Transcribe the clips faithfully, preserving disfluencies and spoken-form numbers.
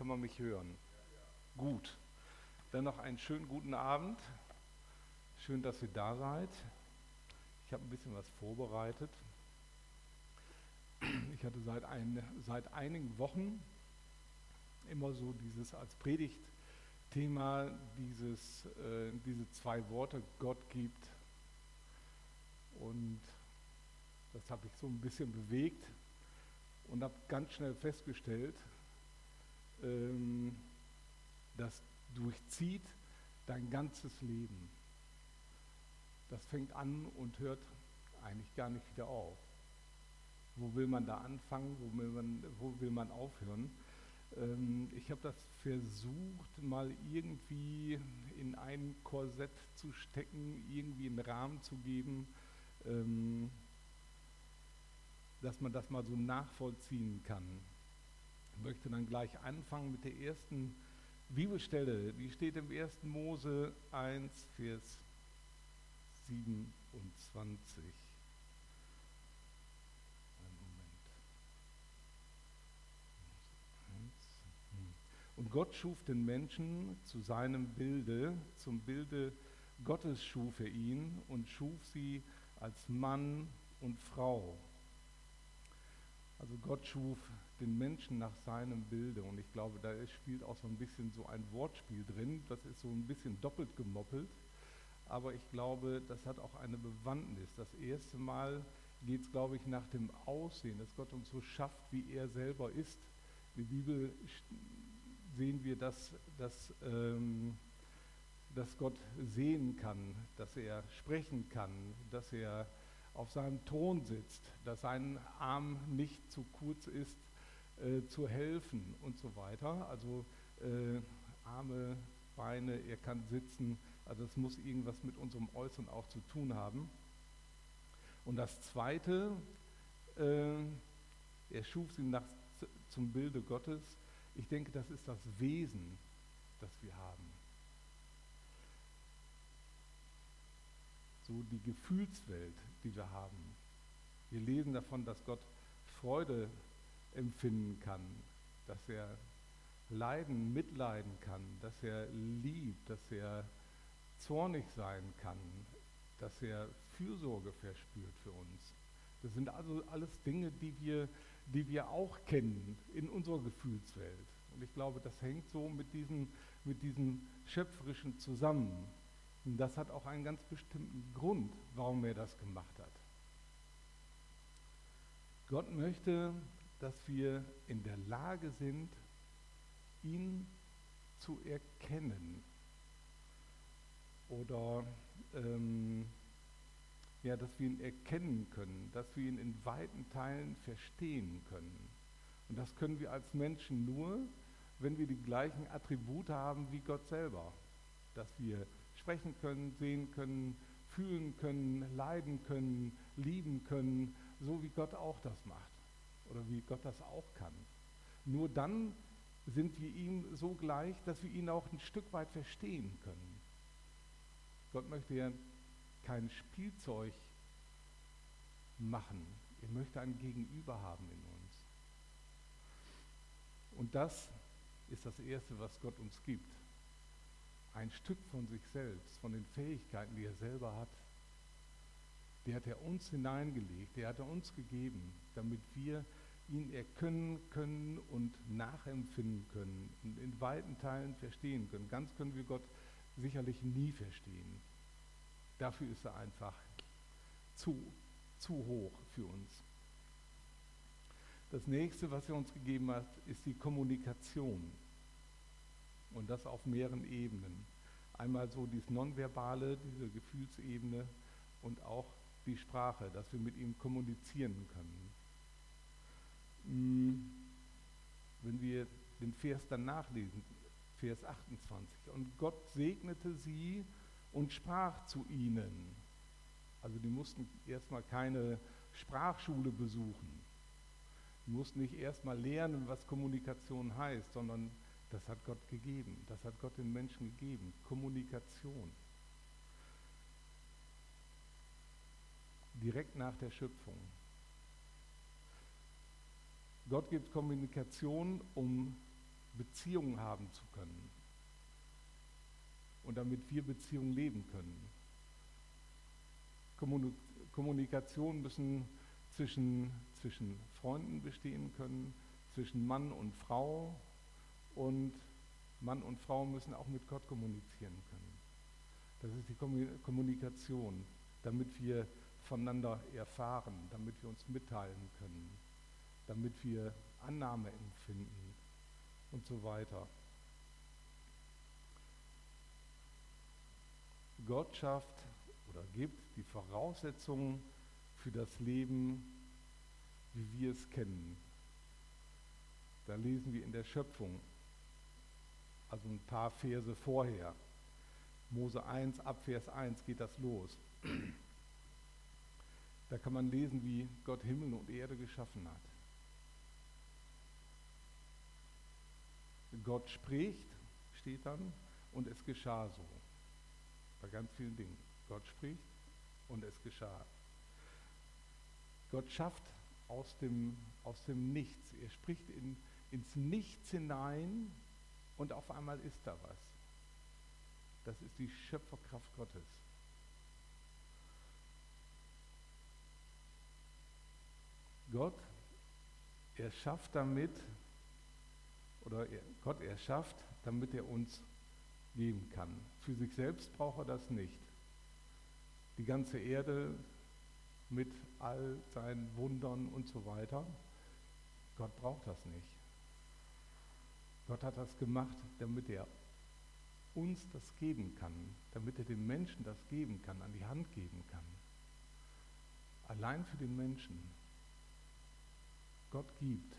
Kann man mich hören? Gut. Dann noch einen schönen guten Abend. Schön, dass ihr da seid. Ich habe ein bisschen was vorbereitet. Ich hatte seit, ein, seit einigen Wochen immer so dieses als Predigtthema, dieses, äh, diese zwei Worte, Gott gibt. Und das habe ich so ein bisschen bewegt und habe ganz schnell festgestellt, ähm, das durchzieht dein ganzes Leben. Das fängt an und hört eigentlich gar nicht wieder auf. Wo will man da anfangen, wo will man, wo will man aufhören? Ähm, ich habe das versucht, mal irgendwie in ein Korsett zu stecken, irgendwie einen Rahmen zu geben, ähm, dass man das mal so nachvollziehen kann. Ich möchte dann gleich anfangen mit der ersten Bibelstelle. Die steht im ersten Mose eins, Vers siebenundzwanzig. Einen Moment. Und Gott schuf den Menschen zu seinem Bilde, zum Bilde Gottes schuf er ihn und schuf sie als Mann und Frau. Also Gott schuf den Menschen nach seinem Bilde und ich glaube, da spielt auch so ein bisschen so ein Wortspiel drin, das ist so ein bisschen doppelt gemoppelt, aber ich glaube, das hat auch eine Bewandtnis. Das erste Mal geht es, glaube ich, nach dem Aussehen, dass Gott uns so schafft, wie er selber ist. In der Bibel sehen wir, dass, dass, ähm, dass Gott sehen kann, dass er sprechen kann, dass er auf seinem Thron sitzt, dass sein Arm nicht zu kurz ist, äh, zu helfen und so weiter. Also äh, Arme, Beine, er kann sitzen, also es muss irgendwas mit unserem Äußeren auch zu tun haben. Und das Zweite, äh, er schuf sie nach, zum Bilde Gottes. Ich denke, das ist das Wesen, das wir haben. So die Gefühlswelt, die wir haben. Wir lesen davon, dass Gott Freude empfinden kann, dass er leiden, mitleiden kann, dass er liebt, dass er zornig sein kann, dass er Fürsorge verspürt für uns. Das sind also alles Dinge, die wir, die wir auch kennen in unserer Gefühlswelt. Und ich glaube, das hängt so mit diesem, mit diesem Schöpferischen zusammen. Und das hat auch einen ganz bestimmten Grund, warum er das gemacht hat. Gott möchte, dass wir in der Lage sind, ihn zu erkennen. Oder ähm, ja, dass wir ihn erkennen können, dass wir ihn in weiten Teilen verstehen können. Und das können wir als Menschen nur, wenn wir die gleichen Attribute haben wie Gott selber. Dass wir sprechen können, sehen können, fühlen können, leiden können, lieben können, so wie Gott auch das macht oder wie Gott das auch kann. Nur dann sind wir ihm so gleich, dass wir ihn auch ein Stück weit verstehen können. Gott möchte ja kein Spielzeug machen, er möchte ein Gegenüber haben in uns. Und das ist das Erste, was Gott uns gibt. Ein Stück von sich selbst, von den Fähigkeiten, die er selber hat, die hat er uns hineingelegt, die hat er uns gegeben, damit wir ihn erkennen können und nachempfinden können und in weiten Teilen verstehen können. Ganz können wir Gott sicherlich nie verstehen. Dafür ist er einfach zu, zu hoch für uns. Das nächste, was er uns gegeben hat, ist die Kommunikation. Und das auf mehreren Ebenen. Einmal so dieses Nonverbale, diese Gefühlsebene und auch die Sprache, dass wir mit ihm kommunizieren können. Wenn wir den Vers dann nachlesen, Vers achtundzwanzig. Und Gott segnete sie und sprach zu ihnen. Also die mussten erstmal keine Sprachschule besuchen. Die mussten nicht erstmal lernen, was Kommunikation heißt, sondern das hat Gott gegeben, das hat Gott den Menschen gegeben. Kommunikation. Direkt nach der Schöpfung. Gott gibt Kommunikation, um Beziehungen haben zu können und damit wir Beziehungen leben können. Kommunik- Kommunikation müssen zwischen, zwischen Freunden bestehen können, zwischen Mann und Frau, und Mann und Frau müssen auch mit Gott kommunizieren können. Das ist die Kommunikation, damit wir voneinander erfahren, damit wir uns mitteilen können, damit wir Annahme empfinden und so weiter. Gott schafft oder gibt die Voraussetzungen für das Leben, wie wir es kennen. Da lesen wir in der Schöpfung, also ein paar Verse vorher. Mose eins, ab Vers eins geht das los. Da kann man lesen, wie Gott Himmel und Erde geschaffen hat. Gott spricht, steht dann, und es geschah so. Bei ganz vielen Dingen. Gott spricht und es geschah. Gott schafft aus dem, aus dem Nichts. Er spricht in, ins Nichts hinein und auf einmal ist da was. Das ist die Schöpferkraft Gottes. Gott erschafft damit, oder er, Gott erschafft, damit er uns geben kann. Für sich selbst braucht er das nicht. Die ganze Erde mit all seinen Wundern und so weiter, Gott braucht das nicht. Gott hat das gemacht, damit er uns das geben kann, damit er den Menschen das geben kann, an die Hand geben kann. Allein für den Menschen. Gott gibt.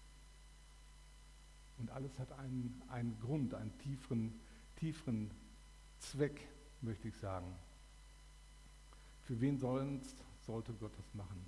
Und alles hat einen, einen Grund, einen tieferen, tieferen Zweck, möchte ich sagen. Für wen sonst sollte Gott das machen?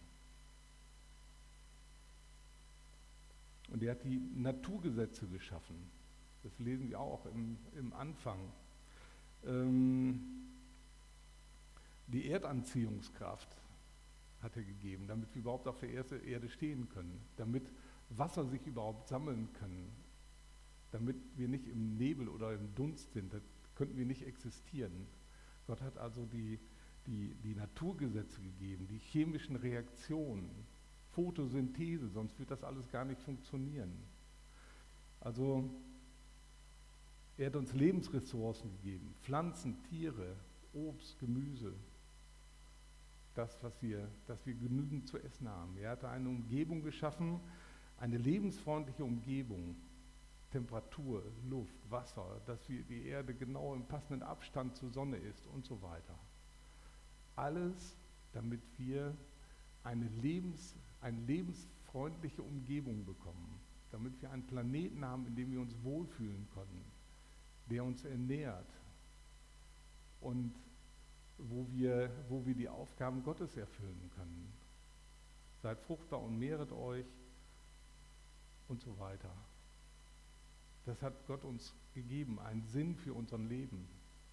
Und er hat die Naturgesetze geschaffen. Das lesen wir auch im, im Anfang. Ähm, die Erdanziehungskraft hat er gegeben, damit wir überhaupt auf der Erde stehen können, damit Wasser sich überhaupt sammeln können, damit wir nicht im Nebel oder im Dunst sind, da könnten wir nicht existieren. Gott hat also die, die, die Naturgesetze gegeben, die chemischen Reaktionen, Photosynthese, sonst wird das alles gar nicht funktionieren. Also er hat uns Lebensressourcen gegeben, Pflanzen, Tiere, Obst, Gemüse, das, was wir, dass wir genügend zu essen haben. Er hatte eine Umgebung geschaffen, eine lebensfreundliche Umgebung, Temperatur, Luft, Wasser, dass wir die Erde genau im passenden Abstand zur Sonne ist und so weiter. Alles, damit wir eine, Lebens, eine lebensfreundliche Umgebung bekommen, damit wir einen Planeten haben, in dem wir uns wohlfühlen können, der uns ernährt und wo wir, wo wir die Aufgaben Gottes erfüllen können. Seid fruchtbar und mehret euch und so weiter. Das hat Gott uns gegeben, einen Sinn für unser Leben.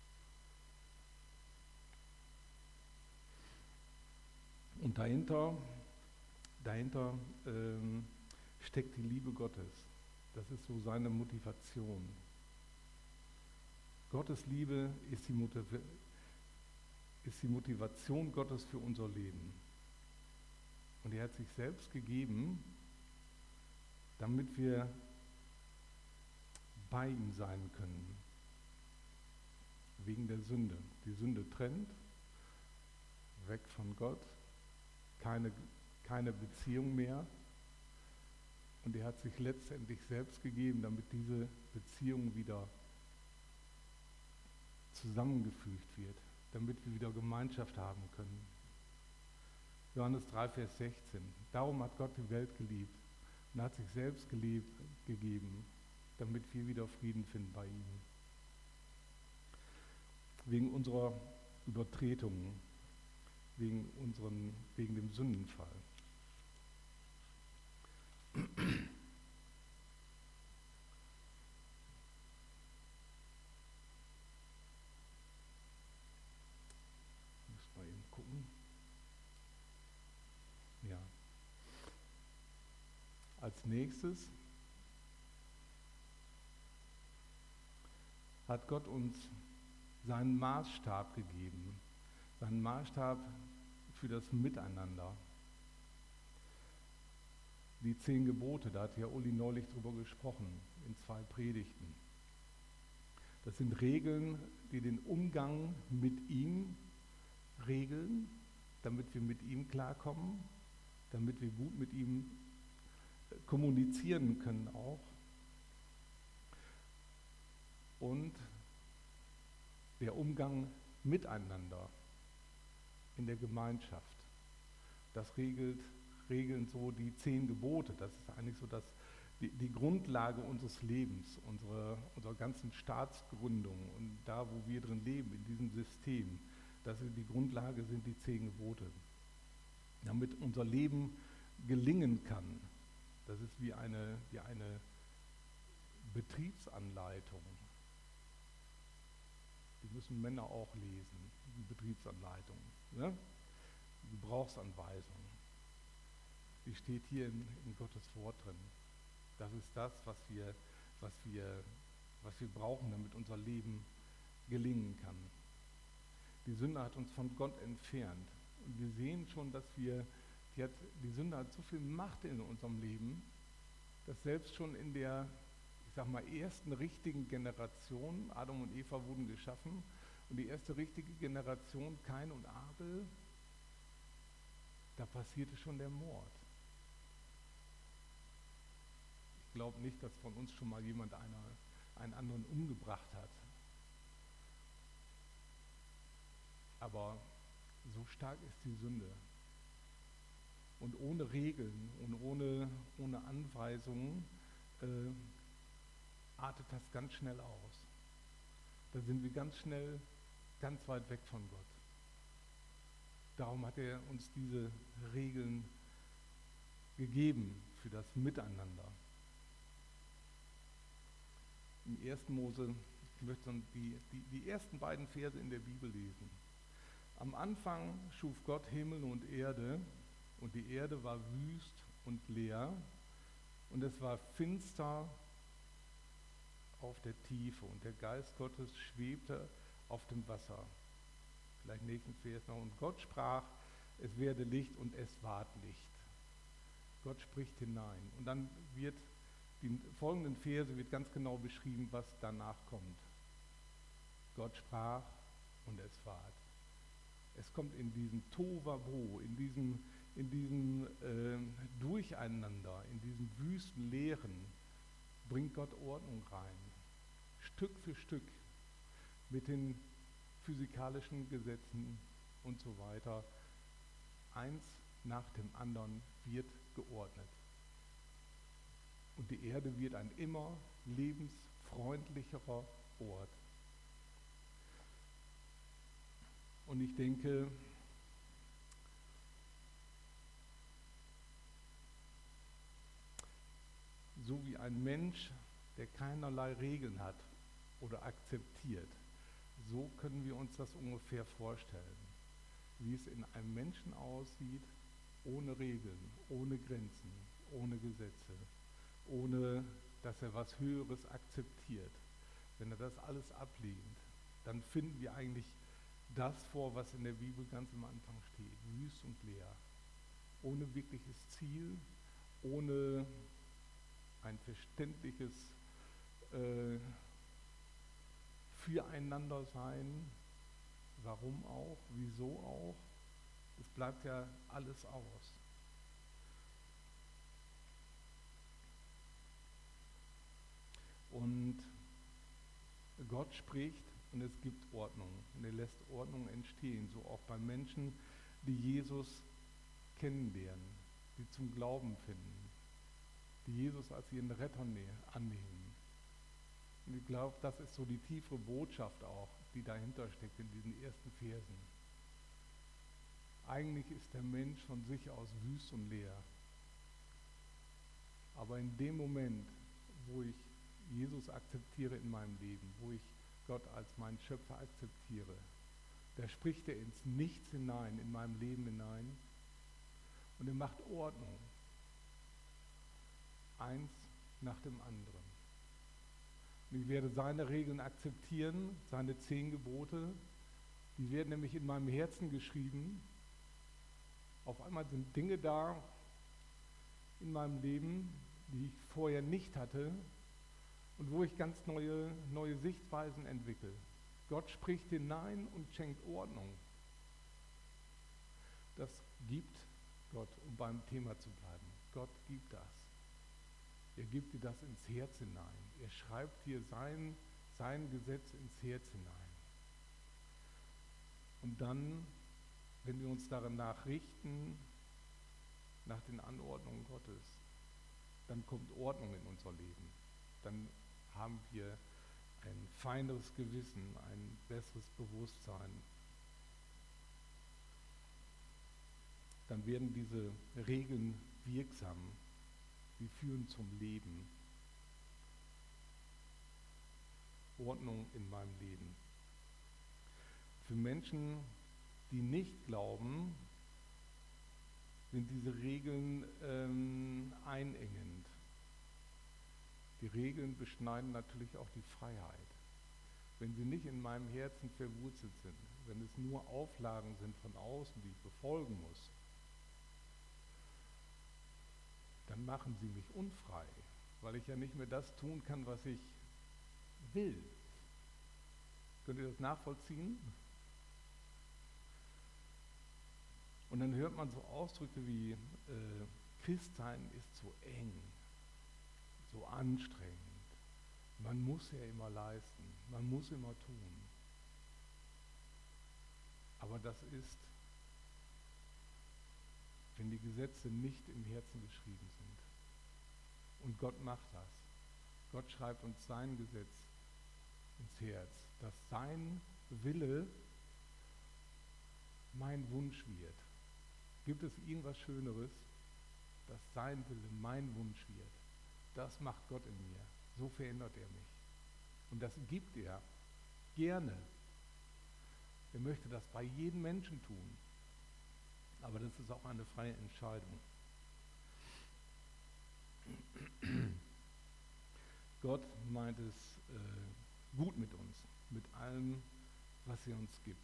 Und dahinter, dahinter ähm, steckt die Liebe Gottes. Das ist so seine Motivation. Gottes Liebe ist die, Motiv- ist die Motivation Gottes für unser Leben. Und er hat sich selbst gegeben, damit wir bei ihm sein können. Wegen der Sünde. Die Sünde trennt, weg von Gott, keine, keine Beziehung mehr. Und er hat sich letztendlich selbst gegeben, damit diese Beziehung wieder zusammengefügt wird, damit wir wieder Gemeinschaft haben können. Johannes drei, Vers sechzehn. Darum hat Gott die Welt geliebt und hat sich selbst geliebt, gegeben, damit wir wieder Frieden finden bei ihm. Wegen unserer Übertretungen, wegen, unseren, wegen dem Sündenfall. Muss mal eben gucken. Ja. Als nächstes hat Gott uns seinen Maßstab gegeben, seinen Maßstab für das Miteinander. Die zehn Gebote, da hat ja Uli neulich drüber gesprochen, in zwei Predigten. Das sind Regeln, die den Umgang mit ihm regeln, damit wir mit ihm klarkommen, damit wir gut mit ihm kommunizieren können auch. Und der Umgang miteinander in der Gemeinschaft. Das regelt, regeln so die zehn Gebote. Das ist eigentlich so das, die, die Grundlage unseres Lebens, unsere, unserer ganzen Staatsgründung und da, wo wir drin leben, in diesem System. Das ist die Grundlage, sind die zehn Gebote. Damit unser Leben gelingen kann. Das ist wie eine, wie eine Betriebsanleitung. Die müssen Männer auch lesen, die Betriebsanleitung, ne? Die Gebrauchsanweisung. Die steht hier in, in Gottes Wort drin. Das ist das, was wir, was wir, was wir brauchen, damit unser Leben gelingen kann. Die Sünde hat uns von Gott entfernt. Und wir sehen schon, dass wir, die, hat, die Sünde hat so viel Macht in unserem Leben, dass selbst schon in der, ich sag mal, ersten richtigen Generation, Adam und Eva wurden geschaffen, und die erste richtige Generation, Kain und Abel, da passierte schon der Mord. Ich glaube nicht, dass von uns schon mal jemand einer, einen anderen umgebracht hat. Aber so stark ist die Sünde. Und ohne Regeln und ohne, ohne Anweisungen äh, artet das ganz schnell aus. Da sind wir ganz schnell ganz weit weg von Gott. Darum hat er uns diese Regeln gegeben für das Miteinander. Im ersten Mose, ich möchte die, die, die ersten beiden Verse in der Bibel lesen. Am Anfang schuf Gott Himmel und Erde, und die Erde war wüst und leer, und es war finster auf der Tiefe, und der Geist Gottes schwebte auf dem Wasser. Vielleicht nächsten Vers noch. Und Gott sprach, es werde Licht, und es ward Licht. Gott spricht hinein. Und dann wird, die folgenden Verse wird ganz genau beschrieben, was danach kommt. Gott sprach, und es ward. Es kommt in diesem Tohuwabohu, in diesem, in diesem äh, Durcheinander, in diesem wüsten Leeren, bringt Gott Ordnung rein. Stück für Stück mit den physikalischen Gesetzen und so weiter. Eins nach dem anderen wird geordnet. Und die Erde wird ein immer lebensfreundlicherer Ort. Und ich denke, so wie ein Mensch, der keinerlei Regeln hat oder akzeptiert, so können wir uns das ungefähr vorstellen, wie es in einem Menschen aussieht, ohne Regeln, ohne Grenzen, ohne Gesetze, ohne dass er was Höheres akzeptiert. Wenn er das alles ablehnt, dann finden wir eigentlich das vor, was in der Bibel ganz am Anfang steht, wüst und leer, ohne wirkliches Ziel, ohne ein verständliches äh, Füreinander sein, warum auch, wieso auch, es bleibt ja alles aus. Und Gott spricht und es gibt Ordnung und er lässt Ordnung entstehen, so auch bei Menschen, die Jesus kennenlernen, die zum Glauben finden, die Jesus als ihren Retter annehmen. Und ich glaube, das ist so die tiefere Botschaft auch, die dahinter steckt in diesen ersten Versen. Eigentlich ist der Mensch von sich aus wüst und leer. Aber in dem Moment, wo ich Jesus akzeptiere in meinem Leben, wo ich Gott als meinen Schöpfer akzeptiere, da spricht er ins Nichts hinein, in meinem Leben hinein und er macht Ordnung. Eins nach dem anderen. Und ich werde seine Regeln akzeptieren, seine zehn Gebote. Die werden nämlich in meinem Herzen geschrieben. Auf einmal sind Dinge da in meinem Leben, die ich vorher nicht hatte und wo ich ganz neue, neue Sichtweisen entwickle. Gott spricht hinein und schenkt Ordnung. Das gibt Gott, um beim Thema zu bleiben. Gott gibt das. Er gibt dir das ins Herz hinein. Er schreibt dir sein, sein Gesetz ins Herz hinein. Und dann, wenn wir uns danach richten, nach den Anordnungen Gottes, dann kommt Ordnung in unser Leben. Dann haben wir ein feineres Gewissen, ein besseres Bewusstsein. Dann werden diese Regeln wirksam. Sie führen zum Leben. Ordnung in meinem Leben. Für Menschen, die nicht glauben, sind diese Regeln ähm, einengend. Die Regeln beschneiden natürlich auch die Freiheit. Wenn sie nicht in meinem Herzen verwurzelt sind, wenn es nur Auflagen sind von außen, die ich befolgen muss, dann machen sie mich unfrei, weil ich ja nicht mehr das tun kann, was ich will. Könnt ihr das nachvollziehen? Und dann hört man so Ausdrücke wie, äh, Christsein ist so eng, so anstrengend. Man muss ja immer leisten, man muss immer tun. Aber das ist, wenn die Gesetze nicht im Herzen geschrieben sind. Und Gott macht das. Gott schreibt uns sein Gesetz ins Herz, dass sein Wille mein Wunsch wird. Gibt es irgendwas Schöneres, dass sein Wille mein Wunsch wird? Das macht Gott in mir. So verändert er mich. Und das gibt er gerne. Er möchte das bei jedem Menschen tun. Aber das ist auch eine freie Entscheidung. Gott meint es äh, gut mit uns, mit allem, was er uns gibt.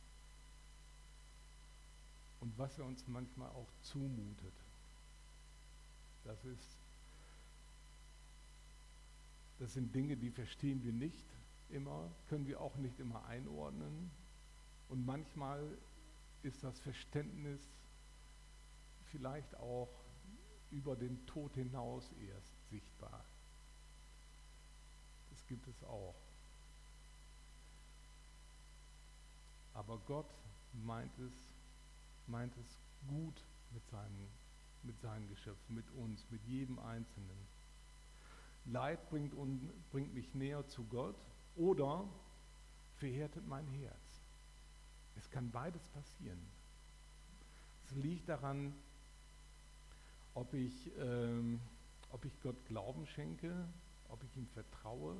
Und was er uns manchmal auch zumutet. Das ist, das sind Dinge, die verstehen wir nicht immer, können wir auch nicht immer einordnen. Und manchmal ist das Verständnis vielleicht auch über den Tod hinaus erst sichtbar. Das gibt es auch. Aber Gott meint es, meint es gut mit seinen, mit seinen Geschöpfen, mit uns, mit jedem Einzelnen. Leid bringt, un, bringt mich näher zu Gott oder verhärtet mein Herz. Es kann beides passieren. Es liegt daran, ob ich, ähm, ob ich Gott Glauben schenke, ob ich ihm vertraue,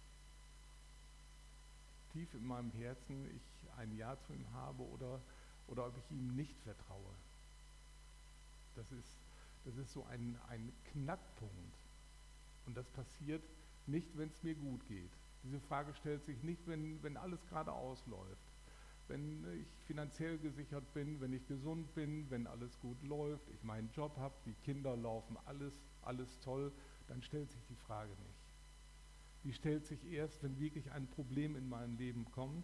tief in meinem Herzen ich ein Ja zu ihm habe oder, oder ob ich ihm nicht vertraue. Das ist, das ist so ein, ein Knackpunkt. Und das passiert nicht, wenn es mir gut geht. Diese Frage stellt sich nicht, wenn, wenn alles gerade ausläuft. Wenn ich finanziell gesichert bin, wenn ich gesund bin, wenn alles gut läuft, ich meinen Job habe, die Kinder laufen, alles, alles toll, dann stellt sich die Frage nicht. Die stellt sich erst, wenn wirklich ein Problem in meinem Leben kommt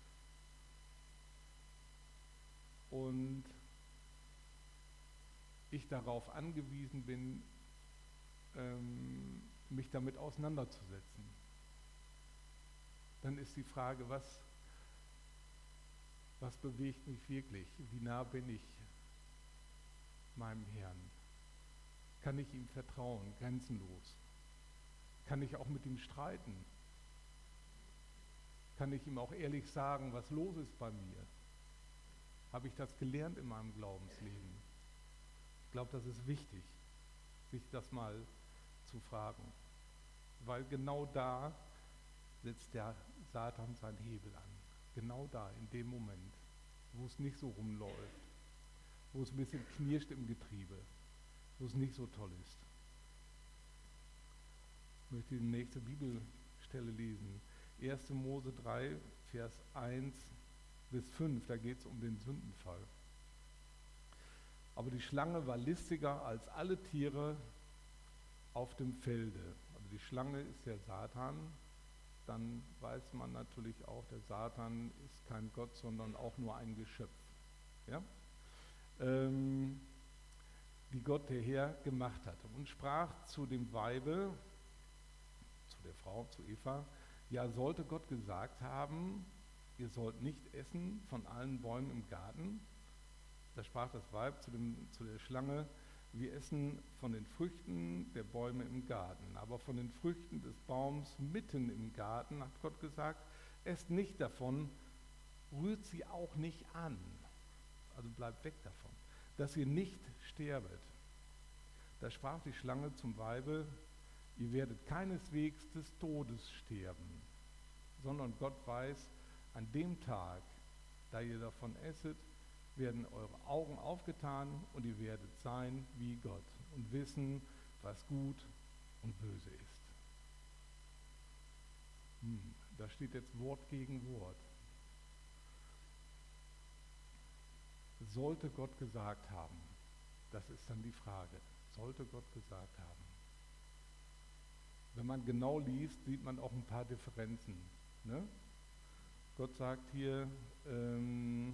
und ich darauf angewiesen bin, ähm, mich damit auseinanderzusetzen. Dann ist die Frage, was Was bewegt mich wirklich? Wie nah bin ich meinem Herrn? Kann ich ihm vertrauen, grenzenlos? Kann ich auch mit ihm streiten? Kann ich ihm auch ehrlich sagen, was los ist bei mir? Habe ich das gelernt in meinem Glaubensleben? Ich glaube, das ist wichtig, sich das mal zu fragen. Weil genau da setzt der Satan seinen Hebel an. Genau da, in dem Moment, wo es nicht so rumläuft, wo es ein bisschen knirscht im Getriebe, wo es nicht so toll ist. Ich möchte die nächste Bibelstelle Stelle lesen. erster Mose drei, Vers eins bis fünf, da geht es um den Sündenfall. Aber die Schlange war listiger als alle Tiere auf dem Felde. Also die Schlange ist der Satan. Dann weiß man natürlich auch, der Satan ist kein Gott, sondern auch nur ein Geschöpf. Ja? Ähm, die Gott der Herr gemacht hatte. Und sprach zu dem Weibe, zu der Frau, zu Eva, ja, sollte Gott gesagt haben, ihr sollt nicht essen von allen Bäumen im Garten. Da sprach das Weib zu, dem, zu der Schlange, wir essen von den Früchten der Bäume im Garten, aber von den Früchten des Baums mitten im Garten, hat Gott gesagt, esst nicht davon, rührt sie auch nicht an, also bleibt weg davon, dass ihr nicht sterbet. Da sprach die Schlange zum Weibe, ihr werdet keineswegs des Todes sterben, sondern Gott weiß, an dem Tag, da ihr davon esset, werden eure Augen aufgetan und ihr werdet sein wie Gott und wissen, was gut und böse ist. Hm, da steht jetzt Wort gegen Wort. Sollte Gott gesagt haben, das ist dann die Frage, sollte Gott gesagt haben. Wenn man genau liest, sieht man auch ein paar Differenzen. Ne? Gott sagt hier, ähm,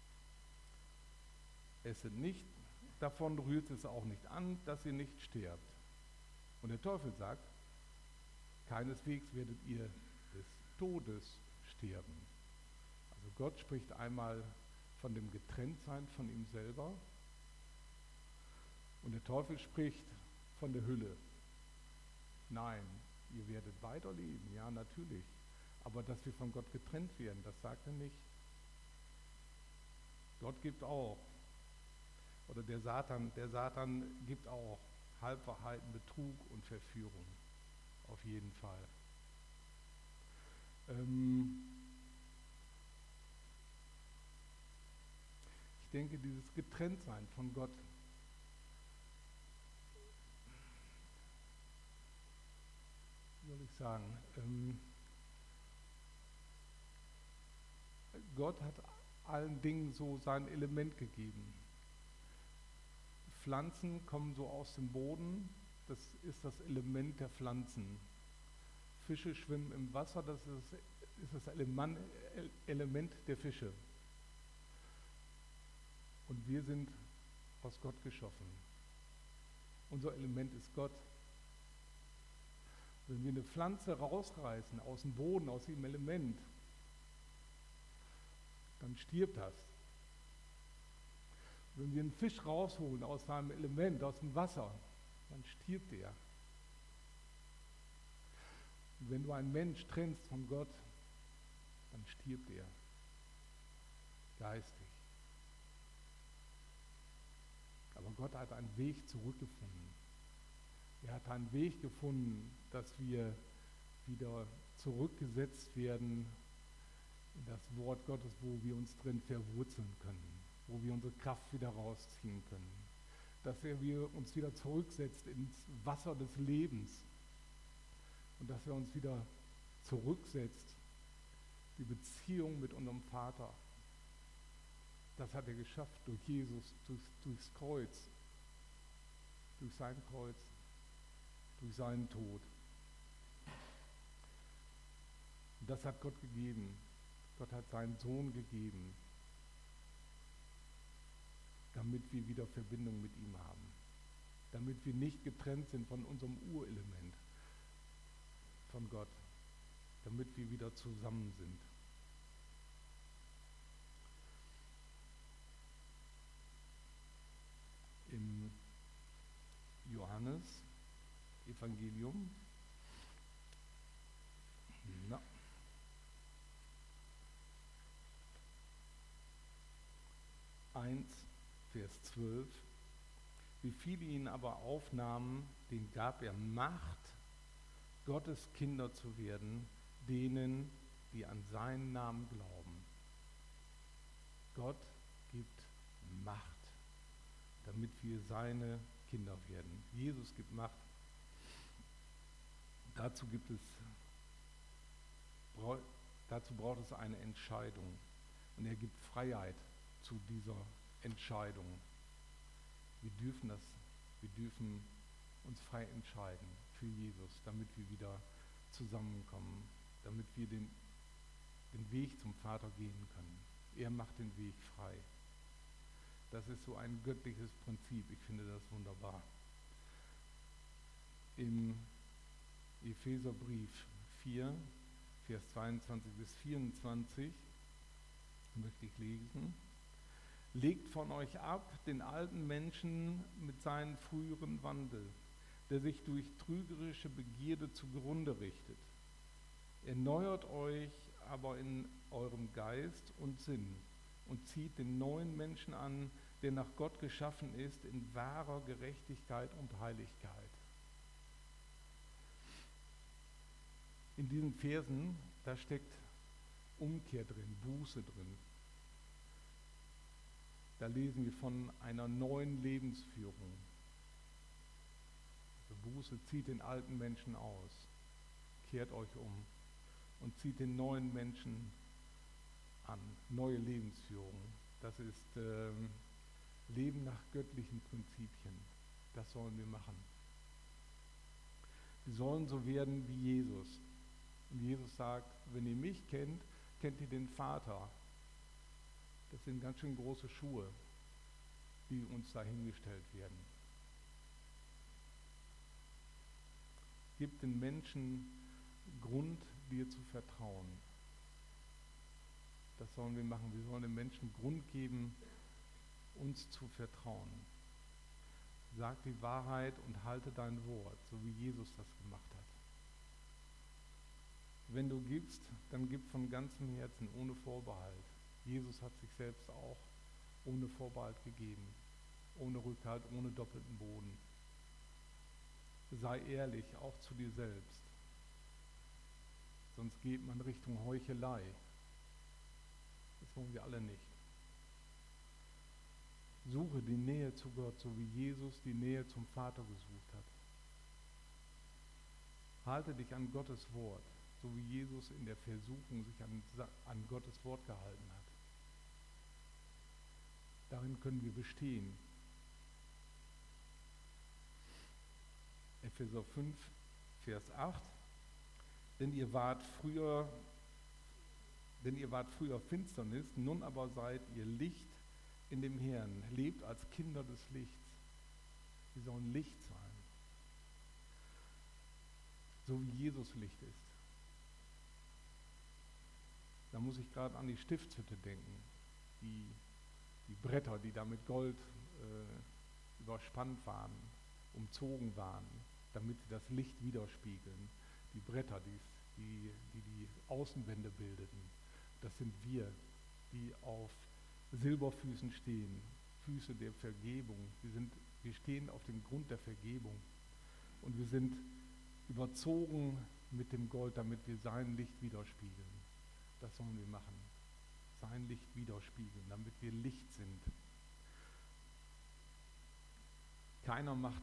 esset nicht davon, rührt es auch nicht an, dass ihr nicht sterbt. Und der Teufel sagt, keineswegs werdet ihr des Todes sterben. Also Gott spricht einmal von dem Getrenntsein von ihm selber und der Teufel spricht von der Hülle. Nein, ihr werdet weiterleben, ja natürlich, aber dass wir von Gott getrennt werden, das sagt er nicht. Gott gibt auch, oder der Satan, der Satan gibt auch Halbwahrheiten, Betrug und Verführung, auf jeden Fall. Ähm ich denke, dieses Getrenntsein von Gott, wie soll ich sagen, ähm Gott hat allen Dingen so sein Element gegeben. Pflanzen kommen so aus dem Boden, das ist das Element der Pflanzen. Fische schwimmen im Wasser, das ist, ist das Element, Element der Fische. Und wir sind aus Gott geschaffen. Unser Element ist Gott. Wenn wir eine Pflanze rausreißen aus dem Boden, aus ihrem Element, dann stirbt das. Wenn wir einen Fisch rausholen aus seinem Element, aus dem Wasser, dann stirbt er. Und wenn du einen Mensch trennst von Gott, dann stirbt er. Geistig. Aber Gott hat einen Weg zurückgefunden. Er hat einen Weg gefunden, dass wir wieder zurückgesetzt werden in das Wort Gottes, wo wir uns drin verwurzeln können, wo wir unsere Kraft wieder rausziehen können, dass er wir uns wieder zurücksetzt ins Wasser des Lebens und dass er uns wieder zurücksetzt, die Beziehung mit unserem Vater. Das hat er geschafft durch Jesus, durch, durchs Kreuz, durch sein Kreuz, durch seinen Tod. Und das hat Gott gegeben. Gott hat seinen Sohn gegeben, damit wir wieder Verbindung mit ihm haben, damit wir nicht getrennt sind von unserem Urelement, von Gott, damit wir wieder zusammen sind. Im Johannes Evangelium, na, eins, Vers zwölf, wie viele ihn aber aufnahmen, denen gab er Macht, Gottes Kinder zu werden, denen, die an seinen Namen glauben. Gott gibt Macht, damit wir seine Kinder werden. Jesus gibt Macht. Dazu gibt es dazu braucht es eine Entscheidung. Und er gibt Freiheit zu dieser Entscheidung. Wir dürfen das, wir dürfen uns frei entscheiden für Jesus, damit wir wieder zusammenkommen, damit wir den, den Weg zum Vater gehen können. Er macht den Weg frei. Das ist so ein göttliches Prinzip. Ich finde das wunderbar. Im Epheserbrief vier, Vers zweiundzwanzig bis vierundzwanzig möchte ich lesen. Legt von euch ab den alten Menschen mit seinem früheren Wandel, der sich durch trügerische Begierde zugrunde richtet. Erneuert euch aber in eurem Geist und Sinn und zieht den neuen Menschen an, der nach Gott geschaffen ist, in wahrer Gerechtigkeit und Heiligkeit. In diesen Versen, da steckt Umkehr drin, Buße drin. Da lesen wir von einer neuen Lebensführung. Also Buße zieht den alten Menschen aus, kehrt euch um und zieht den neuen Menschen an. Neue Lebensführung. Das ist äh, Leben nach göttlichen Prinzipien. Das sollen wir machen. Wir sollen so werden wie Jesus. Und Jesus sagt, wenn ihr mich kennt, kennt ihr den Vater. Das sind ganz schön große Schuhe, die uns dahingestellt werden. Gib den Menschen Grund, dir zu vertrauen. Das sollen wir machen. Wir sollen den Menschen Grund geben, uns zu vertrauen. Sag die Wahrheit und halte dein Wort, so wie Jesus das gemacht hat. Wenn du gibst, dann gib von ganzem Herzen, ohne Vorbehalt. Jesus hat sich selbst auch ohne Vorbehalt gegeben, ohne Rückhalt, ohne doppelten Boden. Sei ehrlich, auch zu dir selbst. Sonst geht man Richtung Heuchelei. Das wollen wir alle nicht. Suche die Nähe zu Gott, so wie Jesus die Nähe zum Vater gesucht hat. Halte dich an Gottes Wort, so wie Jesus in der Versuchung sich an, an Gottes Wort gehalten hat. Darin können wir bestehen. Epheser fünf, Vers acht. Denn ihr wart früher, denn ihr wart früher Finsternis, nun aber seid ihr Licht in dem Herrn. Lebt als Kinder des Lichts. Wir sollen Licht sein. So wie Jesus Licht ist. Da muss ich gerade an die Stiftshütte denken. Die, die Bretter, die da mit Gold äh, überspannt waren, umzogen waren, damit sie das Licht widerspiegeln. Die Bretter, die die, die, die Außenwände bildeten, das sind wir, die auf Silberfüßen stehen, Füße der Vergebung. Wir, sind, wir stehen auf dem Grund der Vergebung und wir sind überzogen mit dem Gold, damit wir sein Licht widerspiegeln. Das sollen wir machen. Sein Licht widerspiegeln, damit wir Licht sind. Keiner macht,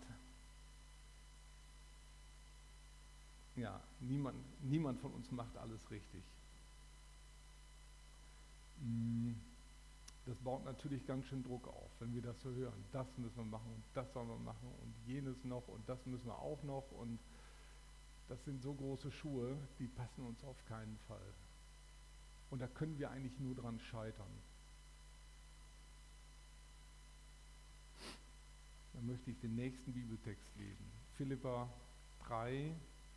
ja, niemand, niemand von uns macht alles richtig. Das baut natürlich ganz schön Druck auf, wenn wir das so hören. Das müssen wir machen und das sollen wir machen und jenes noch und das müssen wir auch noch. Und das sind so große Schuhe, die passen uns auf keinen Fall. Und da können wir eigentlich nur dran scheitern. Dann möchte ich den nächsten Bibeltext lesen. Philipper drei,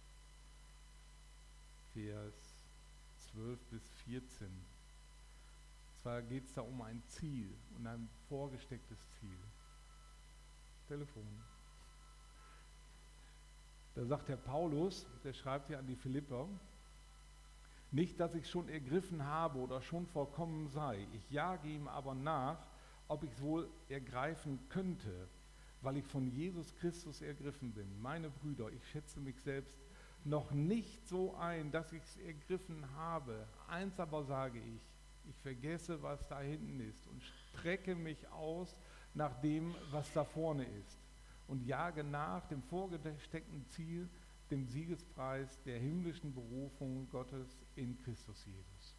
Vers zwölf bis vierzehn. Zwar geht es da um ein Ziel und ein vorgestecktes Ziel. Telefon. Da sagt der Paulus, der schreibt hier an die Philipper, nicht, dass ich schon ergriffen habe oder schon vollkommen sei. Ich jage ihm aber nach, ob ich es wohl ergreifen könnte, weil ich von Jesus Christus ergriffen bin. Meine Brüder, ich schätze mich selbst noch nicht so ein, dass ich es ergriffen habe. Eins aber sage ich, ich vergesse, was da hinten ist und strecke mich aus nach dem, was da vorne ist und jage nach dem vorgesteckten Ziel dem Siegespreis der himmlischen Berufung Gottes in Christus Jesus.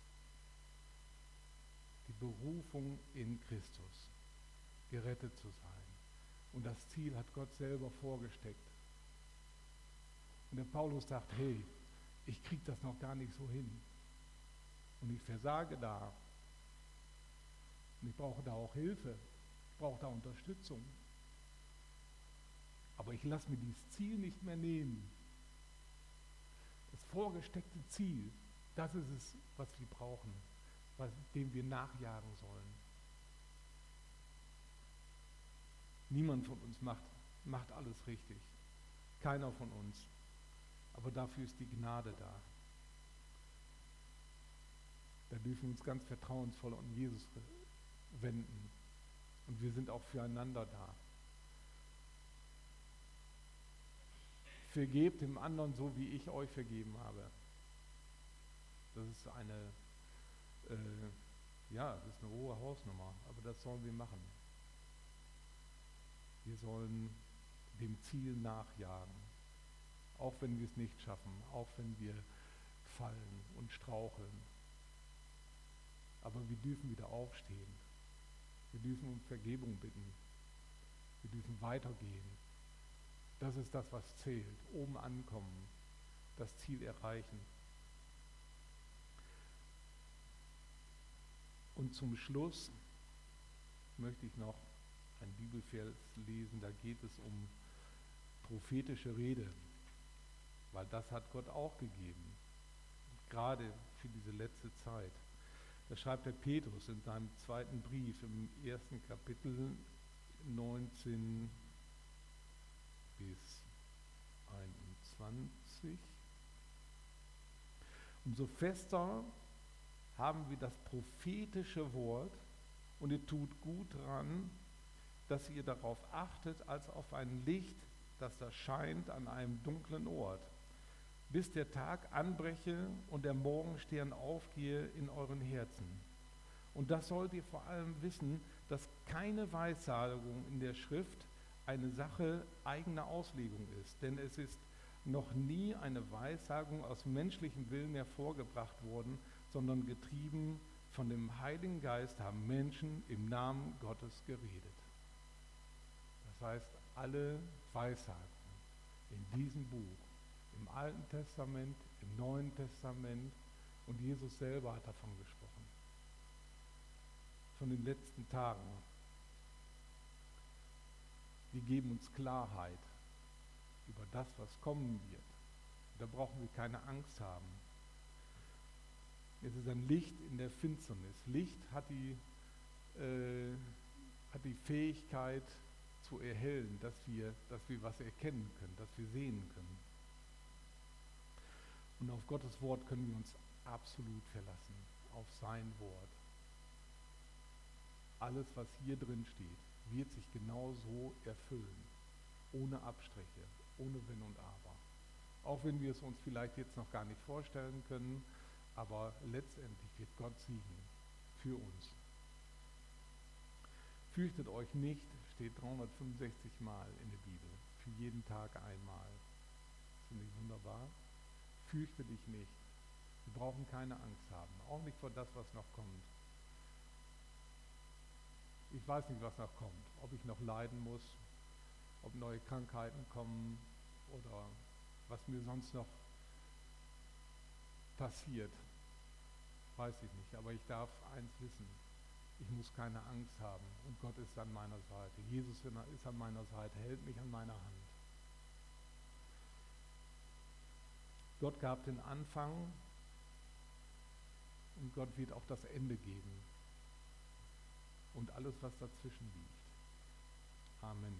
Die Berufung in Christus, gerettet zu sein. Und das Ziel hat Gott selber vorgesteckt. Und der Paulus sagt, hey, ich kriege das noch gar nicht so hin. Und ich versage da. Und ich brauche da auch Hilfe. Ich brauche da Unterstützung. Aber ich lasse mir dieses Ziel nicht mehr nehmen. Das vorgesteckte Ziel, das ist es, was wir brauchen, was, dem wir nachjagen sollen. Niemand von uns macht, macht alles richtig. Keiner von uns. Aber dafür ist die Gnade da. Da dürfen wir uns ganz vertrauensvoll an Jesus wenden. Und wir sind auch füreinander da. Vergebt dem anderen so, wie ich euch vergeben habe. Das ist eine, äh, ja, das ist eine hohe Hausnummer, aber das sollen wir machen. Wir sollen dem Ziel nachjagen, auch wenn wir es nicht schaffen, auch wenn wir fallen und straucheln. Aber wir dürfen wieder aufstehen. Wir dürfen um Vergebung bitten. Wir dürfen weitergehen. Das ist das, was zählt. Oben ankommen, das Ziel erreichen. Und zum Schluss möchte ich noch ein Bibelvers lesen, da geht es um prophetische Rede, weil das hat Gott auch gegeben, gerade für diese letzte Zeit. Da schreibt der Petrus in seinem zweiten Brief im ersten Kapitel neunzehn bis einundzwanzig. Umso fester haben wir das prophetische Wort und ihr tut gut daran, dass ihr darauf achtet, als auf ein Licht, das da scheint an einem dunklen Ort, bis der Tag anbreche und der Morgenstern aufgehe in euren Herzen. Und das sollt ihr vor allem wissen, dass keine Weissagung in der Schrift eine Sache eigener Auslegung ist, denn es ist noch nie eine Weissagung aus menschlichem Willen hervorgebracht worden, sondern getrieben von dem Heiligen Geist haben Menschen im Namen Gottes geredet. Das heißt, alle Weissagungen in diesem Buch, im Alten Testament, im Neuen Testament, und Jesus selber hat davon gesprochen, von den letzten Tagen. Die geben uns Klarheit über das, was kommen wird. Da brauchen wir keine Angst haben. Es ist ein Licht in der Finsternis. Licht hat die, äh, hat die Fähigkeit zu erhellen, dass wir, dass wir was erkennen können, dass wir sehen können. Und auf Gottes Wort können wir uns absolut verlassen, auf sein Wort. Alles, was hier drin steht, wird sich genau so erfüllen, ohne Abstriche, ohne Wenn und Aber. Auch wenn wir es uns vielleicht jetzt noch gar nicht vorstellen können, aber letztendlich wird Gott siegen für uns. Fürchtet euch nicht, steht dreihundertfünfundsechzig Mal in der Bibel, für jeden Tag einmal. Finde ich wunderbar. Fürchte dich nicht. Wir brauchen keine Angst haben, auch nicht vor das, was noch kommt. Ich weiß nicht, was noch kommt, ob ich noch leiden muss, ob neue Krankheiten kommen oder was mir sonst noch passiert, weiß ich nicht. Aber ich darf eins wissen, ich muss keine Angst haben und Gott ist an meiner Seite. Jesus ist an meiner Seite, hält mich an meiner Hand. Gott gab den Anfang und Gott wird auch das Ende geben. Und alles, was dazwischen liegt. Amen.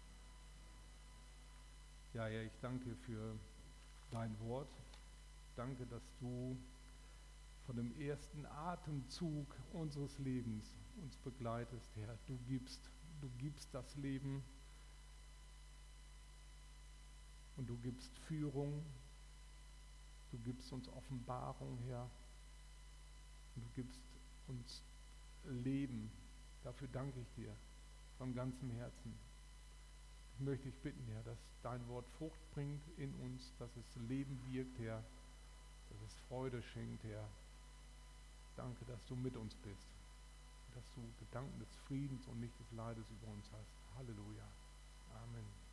Ja, ja, ich danke für dein Wort. Danke, dass du von dem ersten Atemzug unseres Lebens uns begleitest, Herr. Du gibst, du gibst das Leben und du gibst Führung. Du gibst uns Offenbarung, Herr. Und du gibst uns Leben. Dafür danke ich dir von ganzem Herzen. möchte ich bitten, Herr, dass dein Wort Frucht bringt in uns, dass es Leben wirkt, Herr, dass es Freude schenkt, Herr. Danke, dass du mit uns bist, dass du Gedanken des Friedens und nicht des Leides über uns hast. Halleluja. Amen.